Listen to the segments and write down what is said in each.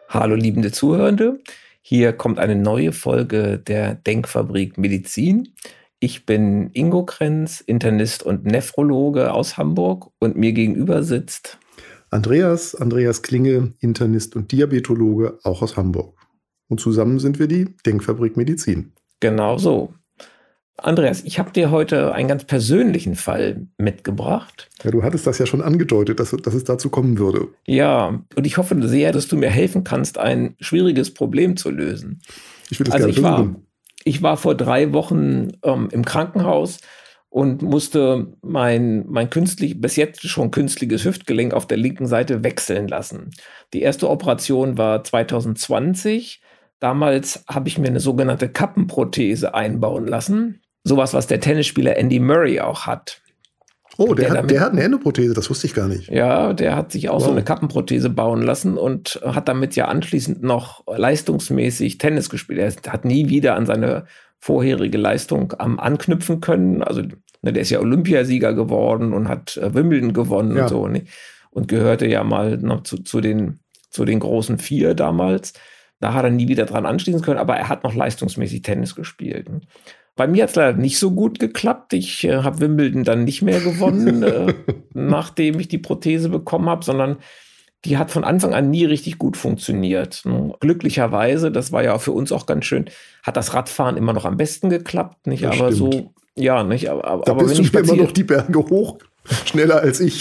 Hallo liebende Zuhörende, hier kommt eine neue Folge der Denkfabrik Medizin. Ich bin Ingo Krenz, Internist und Nephrologe aus Hamburg und mir gegenüber sitzt Andreas Klinge, Internist und Diabetologe, auch aus Hamburg. Und zusammen sind wir die Denkfabrik Medizin. Genau so. Andreas, ich habe dir heute einen ganz persönlichen Fall mitgebracht. Ja, du hattest das ja schon angedeutet, dass es dazu kommen würde. Ja, und ich hoffe sehr, dass du mir helfen kannst, ein schwieriges Problem zu lösen. Ich würde es gerne versuchen. Ich war vor 3 Wochen im Krankenhaus und musste mein bis jetzt schon künstliches Hüftgelenk auf der linken Seite wechseln lassen. Die erste Operation war 2020. Damals habe ich mir eine sogenannte Kappenprothese einbauen lassen. Sowas, was der Tennisspieler Andy Murray auch hat. Oh, der hat eine Händeprothese, das wusste ich gar nicht. Ja, der hat sich auch so eine Kappenprothese bauen lassen und hat damit ja anschließend noch leistungsmäßig Tennis gespielt. Er hat nie wieder an seine vorherige Leistung anknüpfen können. Also der ist ja Olympiasieger geworden und hat Wimbledon gewonnen und so. Und gehörte ja mal noch zu den großen 4 damals. Da hat er nie wieder dran anschließen können, aber er hat noch leistungsmäßig Tennis gespielt. Bei mir hat es leider nicht so gut geklappt. Ich habe Wimbledon dann nicht mehr gewonnen, nachdem ich die Prothese bekommen habe, sondern die hat von Anfang an nie richtig gut funktioniert. Glücklicherweise, das war ja für uns auch ganz schön, hat das Radfahren immer noch am besten geklappt. Nicht? Aber stimmt. So, ja, nicht. Aber da bist du immer noch die Berge hoch, schneller als ich.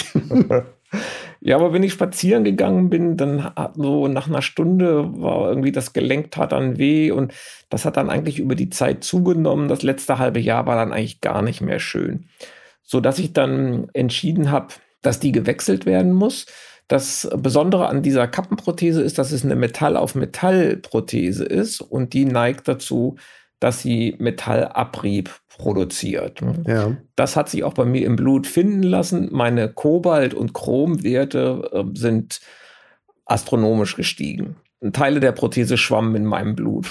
Ja, aber wenn ich spazieren gegangen bin, dann so nach einer Stunde war irgendwie das Gelenk tat dann weh und das hat dann eigentlich über die Zeit zugenommen. Das letzte halbe Jahr war dann eigentlich gar nicht mehr schön. Sodass ich dann entschieden habe, dass die gewechselt werden muss. Das Besondere an dieser Kappenprothese ist, dass es eine Metall-auf-Metall-Prothese ist und die neigt dazu, dass sie Metallabrieb produziert. Ja. Das hat sich auch bei mir im Blut finden lassen. Meine Kobalt- und Chromwerte sind astronomisch gestiegen. Teile der Prothese schwammen in meinem Blut.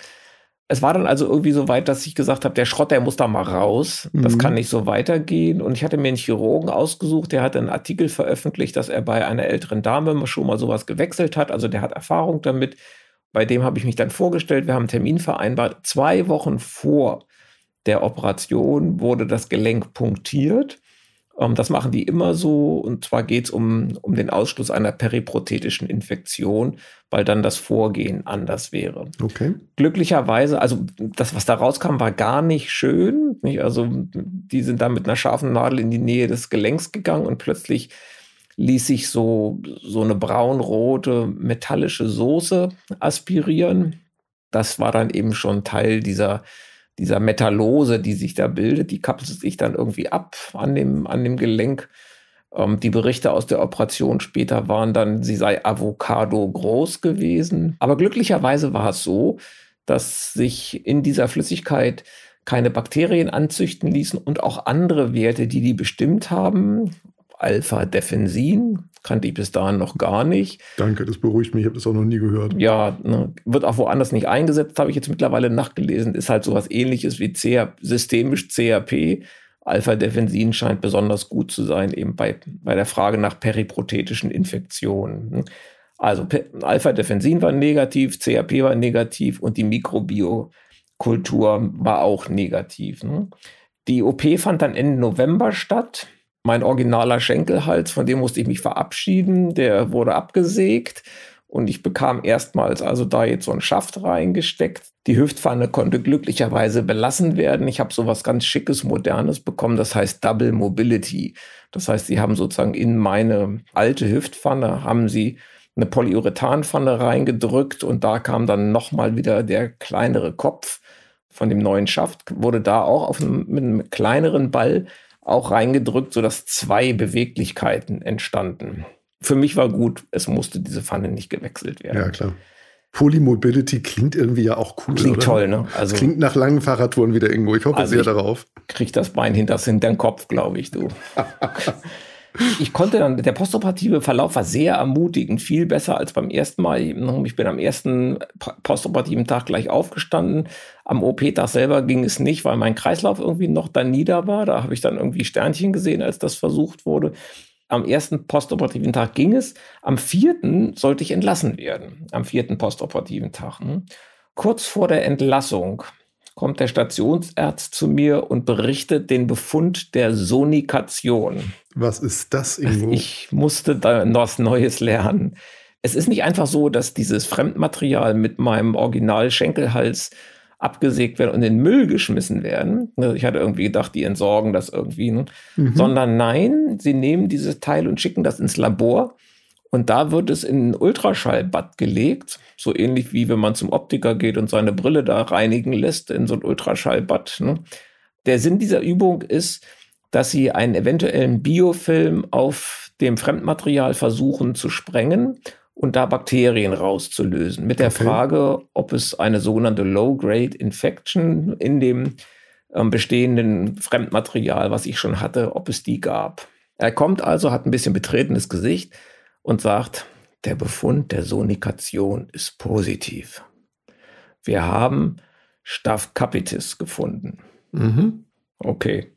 Es war dann also irgendwie so weit, dass ich gesagt habe, der Schrott, der muss da mal raus. Das kann nicht so weitergehen. Und ich hatte mir einen Chirurgen ausgesucht, der hat einen Artikel veröffentlicht, dass er bei einer älteren Dame schon mal sowas gewechselt hat. Also der hat Erfahrung damit. Bei dem habe ich mich dann vorgestellt. Wir haben einen Termin vereinbart. 2 Wochen vor der Operation wurde das Gelenk punktiert. Das machen die immer so. Und zwar geht es um den Ausschluss einer periprothetischen Infektion, weil dann das Vorgehen anders wäre. Okay. Glücklicherweise, also das, was da rauskam, war gar nicht schön. Nicht? Also die sind da mit einer scharfen Nadel in die Nähe des Gelenks gegangen und plötzlich ließ sich so eine braunrote metallische Soße aspirieren. Das war dann eben schon Teil dieser Metallose, die sich da bildet. Die kapselt sich dann irgendwie ab an dem Gelenk. Die Berichte aus der Operation später waren dann, sie sei Avocado groß gewesen. Aber glücklicherweise war es so, dass sich in dieser Flüssigkeit keine Bakterien anzüchten ließen und auch andere Werte, die bestimmt haben, Alpha-Defensin, kannte ich bis dahin noch gar nicht. Danke, das beruhigt mich, ich habe das auch noch nie gehört. Ja, wird auch woanders nicht eingesetzt, habe ich jetzt mittlerweile nachgelesen, ist halt sowas Ähnliches wie systemisch CRP. Alpha-Defensin scheint besonders gut zu sein, eben bei der Frage nach periprothetischen Infektionen. Also Alpha-Defensin war negativ, CRP war negativ und die Mikrobiokultur war auch negativ. Die OP fand dann Ende November statt. Mein originaler Schenkelhals, von dem musste ich mich verabschieden, der wurde abgesägt und ich bekam erstmals also da jetzt so einen Schaft reingesteckt. Die Hüftpfanne konnte glücklicherweise belassen werden. Ich habe so was ganz Schickes, Modernes bekommen, das heißt Double Mobility. Das heißt, sie haben sozusagen in meine alte Hüftpfanne, haben sie eine Polyurethanpfanne reingedrückt und da kam dann nochmal wieder der kleinere Kopf von dem neuen Schaft, wurde da auch mit einem kleineren Ball auch reingedrückt, sodass 2 Beweglichkeiten entstanden. Für mich war gut, es musste diese Pfanne nicht gewechselt werden. Ja, klar. Polymobility klingt irgendwie ja auch cool, klingt oder? Toll, ne? Also, klingt nach langen Fahrradtouren wieder irgendwo. Ich hoffe sehr darauf. Krieg das Bein hinter den Kopf, glaube ich, du. Ich konnte dann, der postoperative Verlauf war sehr ermutigend, viel besser als beim ersten Mal. Ich bin am ersten postoperativen Tag gleich aufgestanden. Am OP-Tag selber ging es nicht, weil mein Kreislauf irgendwie noch da nieder war. Da habe ich dann irgendwie Sternchen gesehen, als das versucht wurde. am ersten postoperativen Tag ging es. Am 4. sollte ich entlassen werden. Am 4. postoperativen Tag. Kurz vor der Entlassung kommt der Stationsarzt zu mir und berichtet den Befund der Sonikation. Was ist das, Ingo? Ich musste da was Neues lernen. Es ist nicht einfach so, dass dieses Fremdmaterial mit meinem Original-Schenkelhals abgesägt werden und in den Müll geschmissen werden. Ich hatte irgendwie gedacht, die entsorgen das irgendwie. Sondern nein, sie nehmen dieses Teil und schicken das ins Labor. Und da wird es in ein Ultraschallbad gelegt. So ähnlich wie wenn man zum Optiker geht und seine Brille da reinigen lässt in so ein Ultraschallbad. Der Sinn dieser Übung ist, dass sie einen eventuellen Biofilm auf dem Fremdmaterial versuchen zu sprengen und da Bakterien rauszulösen. Mit der Frage, ob es eine sogenannte Low-Grade-Infection in dem bestehenden Fremdmaterial, was ich schon hatte, ob es die gab. Er kommt also, hat ein bisschen betretenes Gesicht und sagt, der Befund der Sonikation ist positiv. Wir haben Staph capitis gefunden. Okay.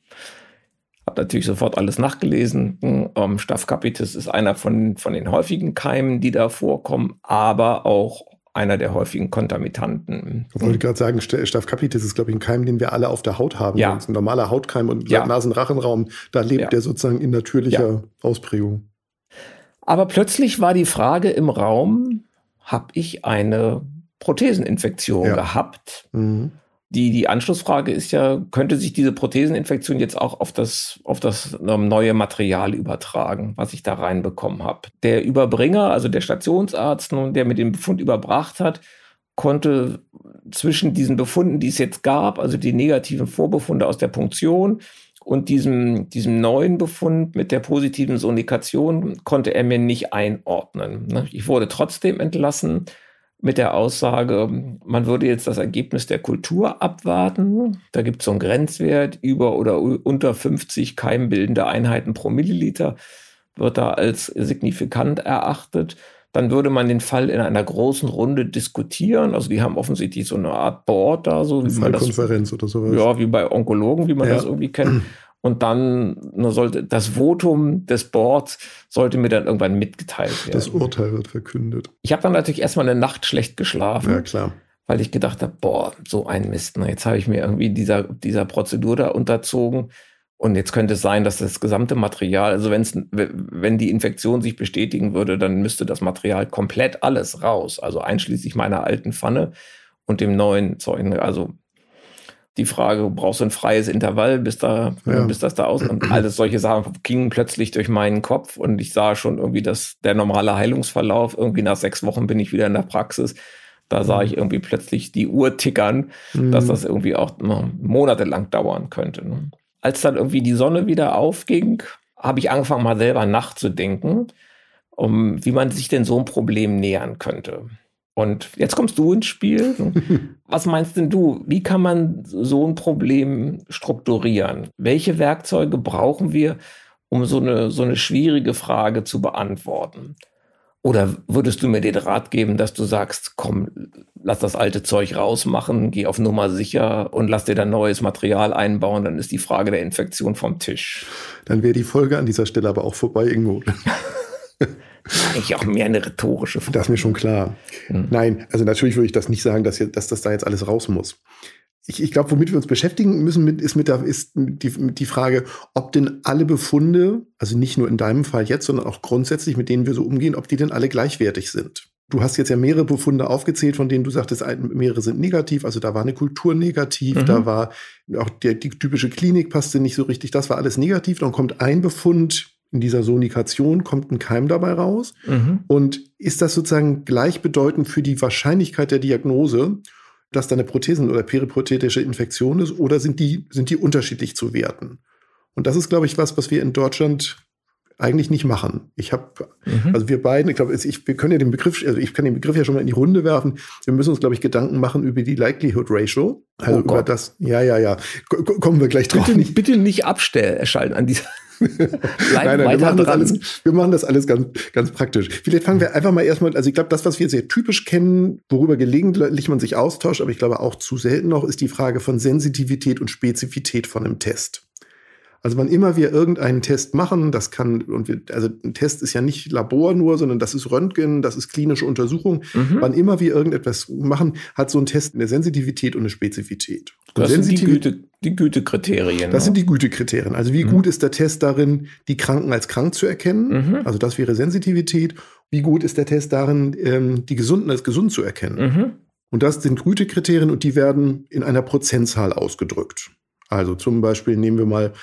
Habe natürlich sofort alles nachgelesen. Staph capitis ist einer von den häufigen Keimen, die da vorkommen, aber auch einer der häufigen Kontaminanten. Ich wollte gerade sagen, Staph capitis ist, glaube ich, ein Keim, den wir alle auf der Haut haben. Ja. Das ist ein normaler Hautkeim und Nasen-Rachenraum, da lebt der sozusagen in natürlicher Ausprägung. Aber plötzlich war die Frage im Raum, habe ich eine Protheseninfektion gehabt? Die Anschlussfrage ist ja, könnte sich diese Protheseninfektion jetzt auch auf das neue Material übertragen, was ich da reinbekommen habe? Der Überbringer, also der Stationsarzt, der mir den Befund überbracht hat, konnte zwischen diesen Befunden, die es jetzt gab, also die negativen Vorbefunde aus der Punktion und diesem neuen Befund mit der positiven Sonikation, konnte er mir nicht einordnen. Ich wurde trotzdem entlassen, mit der Aussage, man würde jetzt das Ergebnis der Kultur abwarten. Da gibt es so einen Grenzwert, über oder unter 50 keimbildende Einheiten pro Milliliter, wird da als signifikant erachtet. Dann würde man den Fall in einer großen Runde diskutieren. Also die haben offensichtlich so eine Art Board da. So eine Fallkonferenz oder sowas. Ja, wie bei Onkologen, wie man das irgendwie kennt. Und dann sollte das Votum des Boards sollte mir dann irgendwann mitgeteilt werden. Das Urteil wird verkündet. Ich habe dann natürlich erstmal eine Nacht schlecht geschlafen. Ja, klar. Weil ich gedacht habe, so ein Mist. Jetzt habe ich mir irgendwie dieser Prozedur da unterzogen. Und jetzt könnte es sein, dass das gesamte Material, also wenn die Infektion sich bestätigen würde, dann müsste das Material komplett alles raus. Also einschließlich meiner alten Pfanne und dem neuen Zeug. Also die Frage, brauchst du ein freies Intervall, bis das da aus? Und alles solche Sachen gingen plötzlich durch meinen Kopf und ich sah schon irgendwie, dass der normale Heilungsverlauf, irgendwie nach 6 Wochen bin ich wieder in der Praxis. Da sah ich irgendwie plötzlich die Uhr tickern, dass das irgendwie auch monatelang dauern könnte. Als dann irgendwie die Sonne wieder aufging, habe ich angefangen, mal selber nachzudenken, wie man sich denn so ein Problem nähern könnte. Und jetzt kommst du ins Spiel. Was meinst denn du? Wie kann man so ein Problem strukturieren? Welche Werkzeuge brauchen wir, um so eine schwierige Frage zu beantworten? Oder würdest du mir den Rat geben, dass du sagst, komm, lass das alte Zeug rausmachen, geh auf Nummer sicher und lass dir dann neues Material einbauen, dann ist die Frage der Infektion vom Tisch. Dann wäre die Folge an dieser Stelle aber auch vorbei, Ingo. Eigentlich auch mehr eine rhetorische Frage. Das ist mir schon klar. Nein, also natürlich würde ich das nicht sagen, dass das da jetzt alles raus muss. Ich glaube, womit wir uns beschäftigen müssen, ist die Frage, ob denn alle Befunde, also nicht nur in deinem Fall jetzt, sondern auch grundsätzlich, mit denen wir so umgehen, ob die denn alle gleichwertig sind. Du hast jetzt ja mehrere Befunde aufgezählt, von denen du sagtest, mehrere sind negativ. Also da war eine Kultur negativ, da war auch die typische Klinik passte nicht so richtig. Das war alles negativ. Dann kommt ein Befund in dieser Sonikation, kommt ein Keim dabei raus. Und ist das sozusagen gleichbedeutend für die Wahrscheinlichkeit der Diagnose, dass da eine Prothesen- oder periprothetische Infektion ist, oder sind die unterschiedlich zu werten? Und das ist, glaube ich, was wir in Deutschland eigentlich nicht machen. Also wir beiden, ich glaube, wir können ja den Begriff, also ich kann den Begriff ja schon mal in die Runde werfen. Wir müssen uns, glaube ich, Gedanken machen über die Likelihood Ratio. Also über das, kommen wir gleich drauf. Bitte nicht abschalten an dieser. Nein, wir machen das alles ganz, ganz praktisch. Vielleicht fangen wir einfach mal erstmal, also ich glaube, das, was wir sehr typisch kennen, worüber gelegentlich man sich austauscht, aber ich glaube auch zu selten noch, ist die Frage von Sensitivität und Spezifität von einem Test. Also wann immer wir irgendeinen Test machen, also ein Test ist ja nicht Labor nur, sondern das ist Röntgen, das ist klinische Untersuchung. Wann immer wir irgendetwas machen, hat so ein Test eine Sensitivität und eine Spezifität. Und das sind die Gütekriterien. Das sind die Gütekriterien. Also wie gut ist der Test darin, die Kranken als krank zu erkennen? Also das wäre Sensitivität. Wie gut ist der Test darin, die Gesunden als gesund zu erkennen? Und das sind Gütekriterien und die werden in einer Prozentzahl ausgedrückt. Also zum Beispiel nehmen wir mal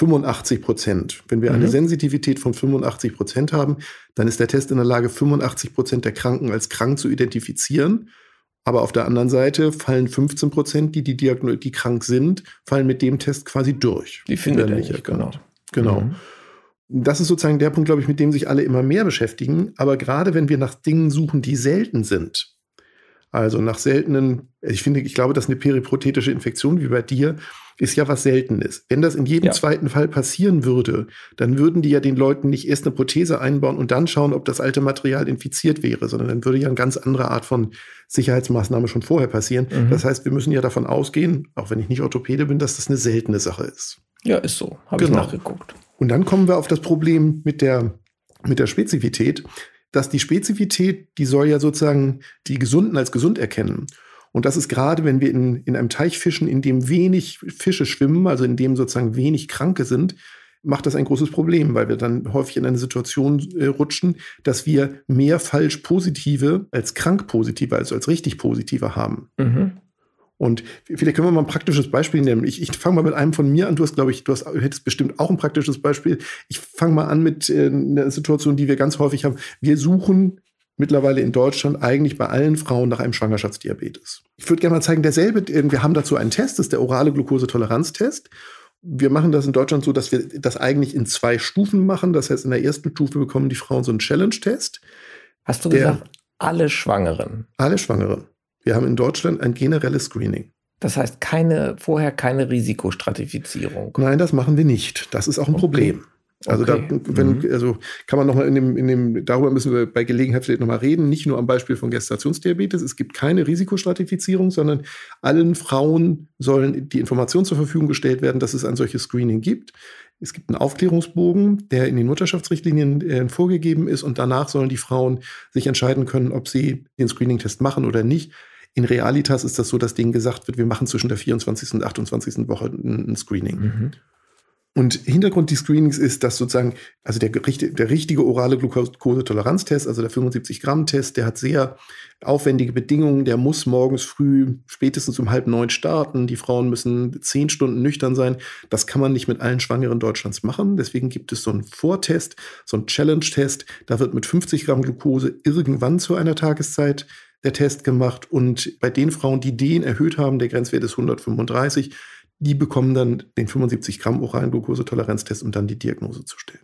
85%. Wenn wir eine Sensitivität von 85% haben, dann ist der Test in der Lage, 85% der Kranken als krank zu identifizieren. Aber auf der anderen Seite fallen 15%, die krank sind, fallen mit dem Test quasi durch. Die findet er nicht erkannt. Genau. Das ist sozusagen der Punkt, glaube ich, mit dem sich alle immer mehr beschäftigen. Aber gerade wenn wir nach Dingen suchen, die selten sind, also nach seltenen, ich glaube, dass eine periprothetische Infektion wie bei dir ist ja was Seltenes. Wenn das in jedem zweiten Fall passieren würde, dann würden die ja den Leuten nicht erst eine Prothese einbauen und dann schauen, ob das alte Material infiziert wäre, sondern dann würde ja eine ganz andere Art von Sicherheitsmaßnahme schon vorher passieren. Das heißt, wir müssen ja davon ausgehen, auch wenn ich nicht Orthopäde bin, dass das eine seltene Sache ist. Ja, ist so. Habe ich nachgeguckt. Und dann kommen wir auf das Problem mit der Spezifität, dass die Spezifität, die soll ja sozusagen die Gesunden als gesund erkennen. Und das ist gerade, wenn wir in einem Teich fischen, in dem wenig Fische schwimmen, also in dem sozusagen wenig Kranke sind, macht das ein großes Problem, weil wir dann häufig in eine Situation rutschen, dass wir mehr falsch Positive als krank Positive, also als richtig Positive haben. Und vielleicht können wir mal ein praktisches Beispiel nehmen. Ich fange mal mit einem von mir an. Du hättest bestimmt auch ein praktisches Beispiel. Ich fange mal an mit einer Situation, die wir ganz häufig haben. Wir suchen mittlerweile in Deutschland eigentlich bei allen Frauen nach einem Schwangerschaftsdiabetes. Ich würde gerne mal zeigen, wir haben dazu einen Test, das ist der orale Glukosetoleranztest. Wir machen das in Deutschland so, dass wir das eigentlich in 2 Stufen machen. Das heißt, in der ersten Stufe bekommen die Frauen so einen Challenge-Test. Hast du gesagt, alle Schwangeren? Alle Schwangeren. Wir haben in Deutschland ein generelles Screening. Das heißt, vorher keine Risikostratifizierung. Nein, das machen wir nicht. Das ist auch ein Problem. Also kann man nochmal darüber müssen wir bei Gelegenheit vielleicht nochmal reden, nicht nur am Beispiel von Gestationsdiabetes. Es gibt keine Risikostratifizierung, sondern allen Frauen sollen die Information zur Verfügung gestellt werden, dass es ein solches Screening gibt. Es gibt einen Aufklärungsbogen, der in den Mutterschaftsrichtlinien vorgegeben ist und danach sollen die Frauen sich entscheiden können, ob sie den Screening-Test machen oder nicht. In Realitas ist das so, dass denen gesagt wird, wir machen zwischen der 24. und 28. Woche ein Screening. Und Hintergrund des Screenings ist, dass sozusagen, also der richtige orale Glukosetoleranztest, also der 75-Gramm-Test, der hat sehr aufwendige Bedingungen. Der muss morgens früh spätestens um 8:30 starten. Die Frauen müssen 10 Stunden nüchtern sein. Das kann man nicht mit allen Schwangeren Deutschlands machen. Deswegen gibt es so einen Vortest, so einen Challenge-Test. Da wird mit 50 Gramm Glukose irgendwann zu einer Tageszeit der Test gemacht. Und bei den Frauen, die den erhöht haben, der Grenzwert ist 135, die bekommen dann den 75 Gramm oralen Glukosetoleranztest, um dann die Diagnose zu stellen.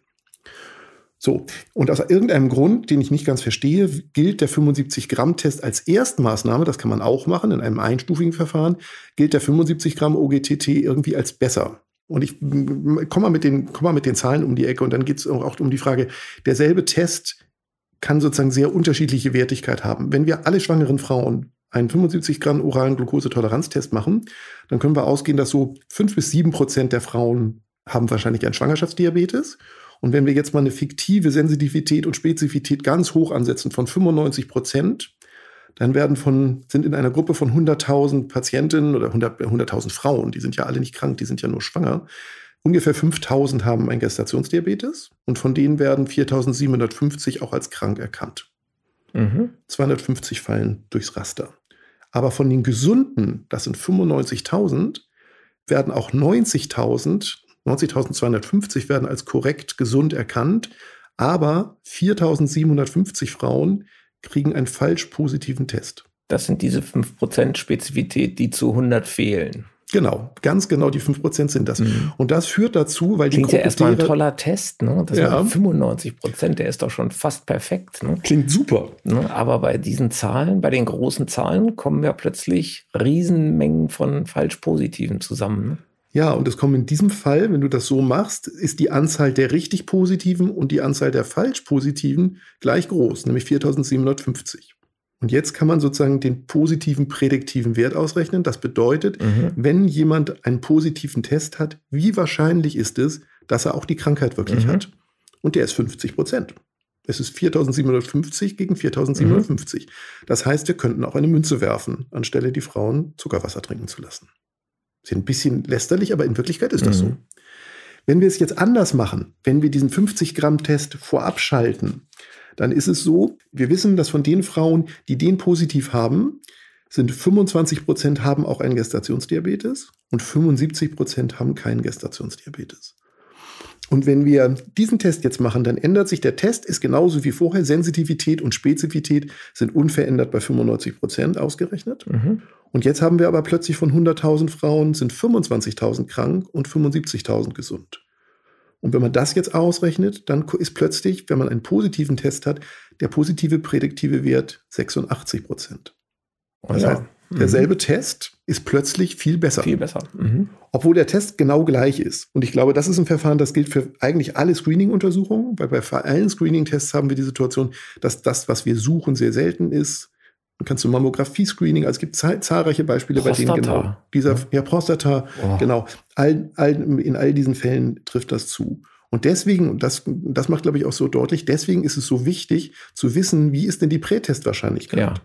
So, und aus irgendeinem Grund, den ich nicht ganz verstehe, gilt der 75-Gramm-Test als Erstmaßnahme, das kann man auch machen in einem einstufigen Verfahren, gilt der 75 Gramm OGTT irgendwie als besser. Und ich komme mal mit den Zahlen um die Ecke und dann geht es auch um die Frage, derselbe Test kann sozusagen sehr unterschiedliche Wertigkeit haben. Wenn wir alle schwangeren Frauen einen 75 Gramm oralen Glukosetoleranztest machen, dann können wir ausgehen, dass so 5-7% der Frauen haben wahrscheinlich einen Schwangerschaftsdiabetes. Und wenn wir jetzt mal eine fiktive Sensitivität und Spezifität ganz hoch ansetzen von 95%, dann sind in einer Gruppe von 100.000 Patientinnen oder 100.000 Frauen, die sind ja alle nicht krank, die sind ja nur schwanger, ungefähr 5.000 haben einen Gestationsdiabetes und von denen werden 4.750 auch als krank erkannt. 250 fallen durchs Raster. Aber von den Gesunden, das sind 95.000, werden auch 90.250 werden als korrekt gesund erkannt, aber 4.750 Frauen kriegen einen falsch positiven Test. Das sind diese 5% Spezifität, die zu 100 fehlen. Genau, ganz genau die 5% sind das. Und das führt dazu, weil klingt die Gruppe ja erstmal ein toller Test, ne? Das ja. 95%, der ist doch schon fast perfekt. Ne? Klingt super. Ne? Aber bei diesen Zahlen, bei den großen Zahlen, kommen ja plötzlich Riesenmengen von Falsch-Positiven zusammen. Ne? Ja, und es kommen in diesem Fall, wenn du das so machst, ist die Anzahl der richtig Positiven und die Anzahl der falsch Positiven gleich groß, nämlich 4.750. Und jetzt kann man sozusagen den positiven prädiktiven Wert ausrechnen. Das bedeutet, wenn jemand einen positiven Test hat, wie wahrscheinlich ist es, dass er auch die Krankheit wirklich hat? Und der ist 50%. Es ist 4.750 gegen 4.750. Das heißt, wir könnten auch eine Münze werfen, anstelle die Frauen Zuckerwasser trinken zu lassen. Ist ein bisschen lästerlich, aber in Wirklichkeit ist das so. Wenn wir es jetzt anders machen, wenn wir diesen 50-Gramm-Test vorab schalten, dann ist es so, wir wissen, dass von den Frauen, die den positiv haben, sind 25% haben auch einen Gestationsdiabetes und 75% haben keinen Gestationsdiabetes. Und wenn wir diesen Test jetzt machen, dann ändert sich der Test, ist genauso wie vorher. Sensitivität und Spezifität sind unverändert bei 95% ausgerechnet. Und jetzt haben wir aber plötzlich von 100.000 Frauen sind 25.000 krank und 75.000 gesund. Und wenn man das jetzt ausrechnet, dann ist plötzlich, wenn man einen positiven Test hat, der positive prädiktive Wert 86%. Das heißt, derselbe Test ist plötzlich viel besser. Viel besser. Obwohl der Test genau gleich ist. Und ich glaube, das ist ein Verfahren, das gilt für eigentlich alle Screening-Untersuchungen, weil bei allen Screening-Tests haben wir die Situation, dass das, was wir suchen, sehr selten ist. Dann kannst du Mammographie-Screening, also es gibt zahlreiche Beispiele, Prostata. Bei denen genau Prostata, genau, in all diesen Fällen trifft das zu. Und deswegen, und das macht, glaube ich, auch so deutlich, deswegen ist es so wichtig zu wissen, wie ist denn die Prätestwahrscheinlichkeit? Ja.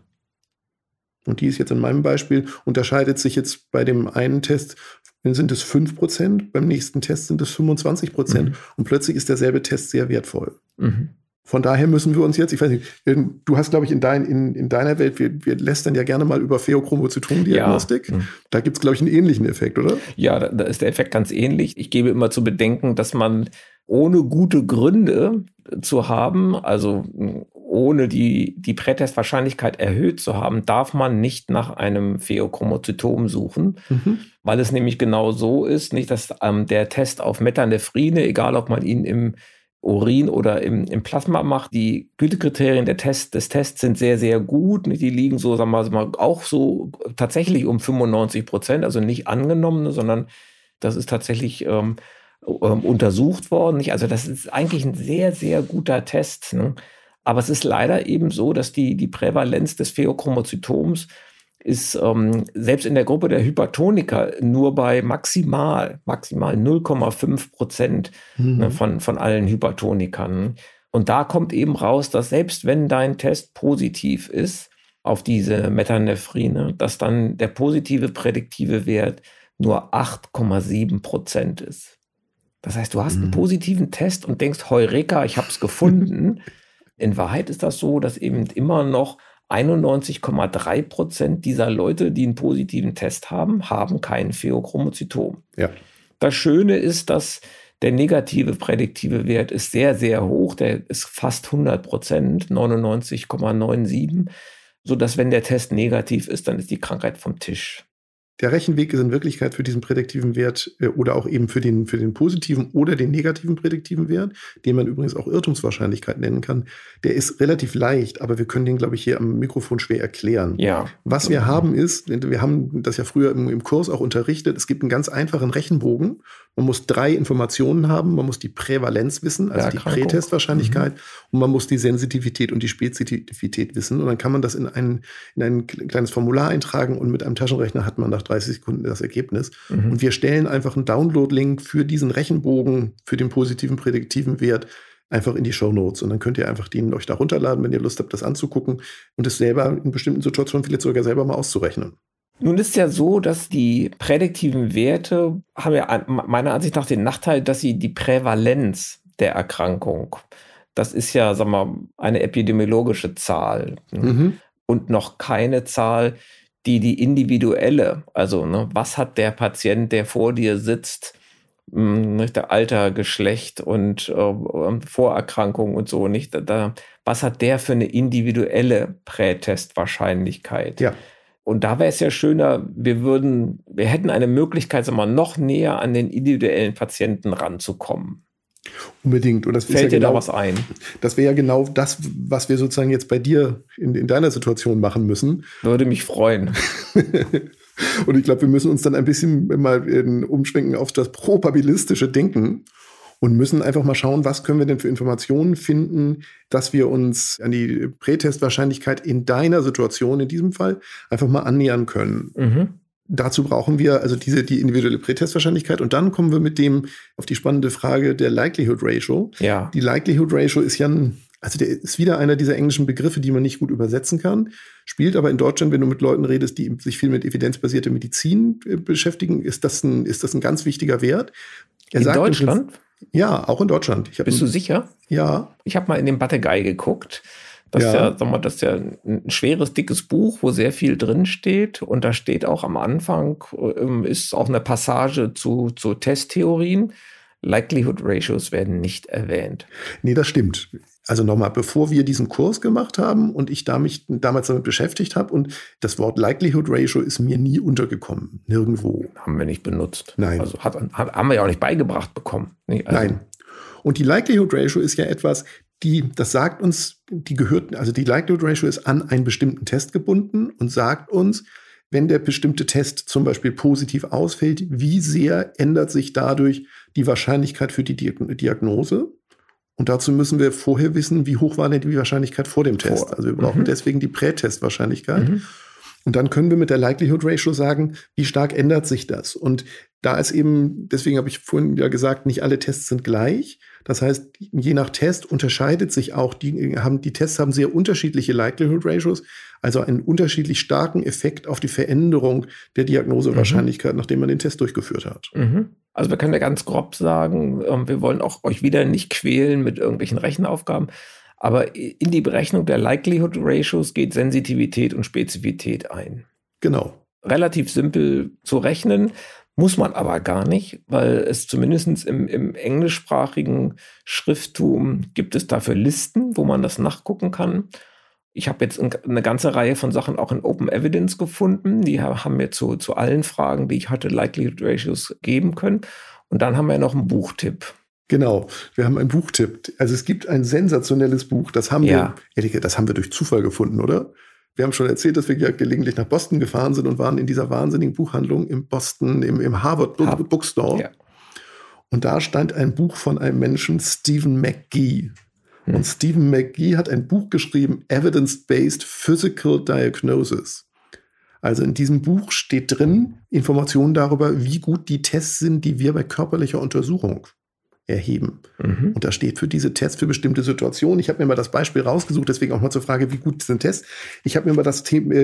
Und die ist jetzt in meinem Beispiel, unterscheidet sich jetzt bei dem einen Test, sind es 5%, beim nächsten Test sind es 25%. Und plötzlich ist derselbe Test sehr wertvoll. Von daher müssen wir uns jetzt, ich weiß nicht, du hast, glaube ich, in deiner Welt, wir lästern ja gerne mal über Pheochromozytom-Diagnostik. Ja. Da gibt es, glaube ich, einen ähnlichen Effekt, oder? Ja, da ist der Effekt ganz ähnlich. Ich gebe immer zu bedenken, dass man ohne gute Gründe zu haben, also ohne die Prätestwahrscheinlichkeit erhöht zu haben, darf man nicht nach einem Pheochromozytom suchen, weil es nämlich genau so ist, nicht, dass der Test auf Metanephrine, egal ob man ihn im Urin oder im Plasma macht, die Gütekriterien des Tests sind sehr, sehr gut. Die liegen so, sagen wir mal, auch so tatsächlich um 95%, also nicht angenommene, sondern das ist tatsächlich untersucht worden. Also das ist eigentlich ein sehr, sehr guter Test. Ne? Aber es ist leider eben so, dass die Prävalenz des Pheochromozytoms ist selbst in der Gruppe der Hypertoniker nur bei maximal 0,5% von allen Hypertonikern. Und da kommt eben raus, dass selbst wenn dein Test positiv ist auf diese Metanephrine, dass dann der positive prädiktive Wert nur 8,7% ist. Das heißt, du hast einen positiven Test und denkst, Heureka, ich habe es gefunden. In Wahrheit ist das so, dass eben immer noch 91,3% dieser Leute, die einen positiven Test haben, haben kein Pheochromozytom. Ja. Das Schöne ist, dass der negative prädiktive Wert ist sehr, sehr hoch. Der ist fast 100%, 99,97, sodass, wenn der Test negativ ist, dann ist die Krankheit vom Tisch. Der Rechenweg ist in Wirklichkeit für diesen prädiktiven Wert oder auch eben für den positiven oder den negativen prädiktiven Wert, den man übrigens auch Irrtumswahrscheinlichkeit nennen kann, der ist relativ leicht, aber wir können den, glaube ich, hier am Mikrofon schwer erklären. Ja. Was wir haben ist, wir haben das ja früher im Kurs auch unterrichtet, es gibt einen ganz einfachen Rechenbogen. Man muss 3 Informationen haben, man muss die Prävalenz wissen, also die Prätestwahrscheinlichkeit, und man muss die Sensitivität und die Spezifität wissen. Und dann kann man das in ein kleines Formular eintragen und mit einem Taschenrechner hat man nach 30 Sekunden das Ergebnis. Und wir stellen einfach einen Download-Link für diesen Rechenbogen, für den positiven prädiktiven Wert, einfach in die Shownotes. Und dann könnt ihr einfach den euch da runterladen, wenn ihr Lust habt, das anzugucken und es selber in bestimmten Situationen vielleicht sogar selber mal auszurechnen. Nun ist ja so, dass die prädiktiven Werte haben ja meiner Ansicht nach den Nachteil, dass sie die Prävalenz der Erkrankung, das ist ja, sagen wir mal, eine epidemiologische Zahl und noch keine Zahl, die individuelle, also was hat der Patient, der vor dir sitzt, der Alter, Geschlecht und Vorerkrankung und so, nicht? Was hat der für eine individuelle Prätestwahrscheinlichkeit? Ja. Und da wäre es ja schöner, wir hätten eine Möglichkeit, sagen wir mal, noch näher an den individuellen Patienten ranzukommen. Unbedingt. Und das fällt dir da was ein? Das wäre ja genau das, was wir sozusagen jetzt bei dir in deiner Situation machen müssen. Würde mich freuen. Und ich glaube, wir müssen uns dann ein bisschen mal umschwenken auf das probabilistische Denken Und müssen einfach mal schauen, was können wir denn für Informationen finden, dass wir uns an die Prätestwahrscheinlichkeit in deiner Situation, in diesem Fall, einfach mal annähern können. Dazu brauchen wir also die individuelle Prätestwahrscheinlichkeit. Und dann kommen wir auf die spannende Frage der Likelihood Ratio. Ja. Die Likelihood Ratio ist der ist wieder einer dieser englischen Begriffe, die man nicht gut übersetzen kann, spielt aber in Deutschland, wenn du mit Leuten redest, die sich viel mit evidenzbasierter Medizin beschäftigen, ist das ein ganz wichtiger Wert. In Deutschland? Ja, auch in Deutschland. Bist du sicher? Ja. Ich habe mal in den Bategei geguckt. Das ist ja ein schweres, dickes Buch, wo sehr viel drin steht. Und da steht auch am Anfang, ist auch eine Passage zu Testtheorien. Likelihood Ratios werden nicht erwähnt. Nee, das stimmt. Also nochmal, bevor wir diesen Kurs gemacht haben und ich mich damals damit beschäftigt habe und das Wort Likelihood Ratio ist mir nie untergekommen. Nirgendwo. Haben wir nicht benutzt. Nein. Also haben wir ja auch nicht beigebracht bekommen. Also nein. Und die Likelihood Ratio ist ja etwas, die Likelihood Ratio ist an einen bestimmten Test gebunden und sagt uns, wenn der bestimmte Test zum Beispiel positiv ausfällt, wie sehr ändert sich dadurch die Wahrscheinlichkeit für die Diagnose? Und dazu müssen wir vorher wissen, wie hoch war denn die Wahrscheinlichkeit vor dem Test. Also wir brauchen deswegen die Prätestwahrscheinlichkeit. Und dann können wir mit der Likelihood Ratio sagen, wie stark ändert sich das? Und da ist eben, deswegen habe ich vorhin ja gesagt, nicht alle Tests sind gleich. Das heißt, je nach Test unterscheidet sich auch, die Tests haben sehr unterschiedliche Likelihood Ratios, also einen unterschiedlich starken Effekt auf die Veränderung der Diagnosewahrscheinlichkeit, nachdem man den Test durchgeführt hat. Also wir können ja ganz grob sagen, wir wollen auch euch wieder nicht quälen mit irgendwelchen Rechenaufgaben, aber in die Berechnung der Likelihood Ratios geht Sensitivität und Spezifität ein. Genau. Relativ simpel zu rechnen, muss man aber gar nicht, weil es zumindest im englischsprachigen Schrifttum gibt es dafür Listen, wo man das nachgucken kann. Ich habe jetzt eine ganze Reihe von Sachen auch in Open Evidence gefunden. Die haben mir zu allen Fragen, die ich hatte, Likelihood Ratios geben können. Und dann haben wir noch einen Buchtipp. Genau, wir haben einen Buchtipp. Also es gibt ein sensationelles Buch, das haben wir durch Zufall gefunden, oder? Wir haben schon erzählt, dass wir ja gelegentlich nach Boston gefahren sind und waren in dieser wahnsinnigen Buchhandlung in Boston, im Harvard Bookstore. Ja. Und da stand ein Buch von einem Menschen, Stephen McGee. Und Stephen McGee hat ein Buch geschrieben, Evidence-Based Physical Diagnosis. Also in diesem Buch steht drin Informationen darüber, wie gut die Tests sind, die wir bei körperlicher Untersuchung erheben. Und da steht für diese Tests für bestimmte Situationen. Ich habe mir mal das Beispiel rausgesucht, deswegen auch mal zur Frage, wie gut sind Tests. Ich habe mir mal